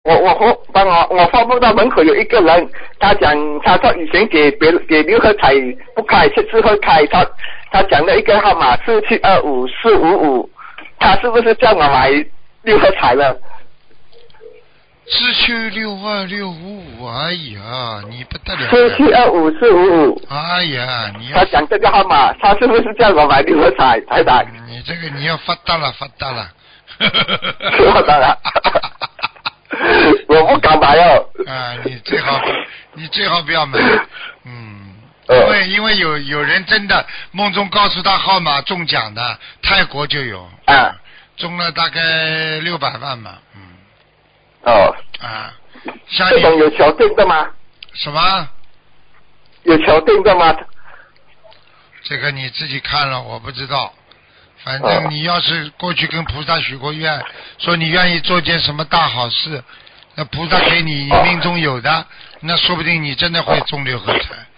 我发梦到门口有一个人，他讲他说以前给六合彩不开，这次会开，他讲了一个号码4725-455，他是不是叫我买六合彩了 ？472655，哎呀，你不得了 ！4725-455， 哎呀，你要他讲这个号码，他是不是叫我买六合彩？台长， 你这个你要发达了，发达了， 发达了。我不敢买哦。 啊，你最好不要买，因为有人真的梦中告诉他号码中奖的，泰国就有，中了大概600万嘛，像这种有敲定的吗？ 什么？ 有敲定的吗？ 这个你自己看了，我不知道。反正你要是过去跟菩萨许过愿，说你愿意做件什么大好事，那菩萨给你命中有的，那说不定你真的会中6合彩。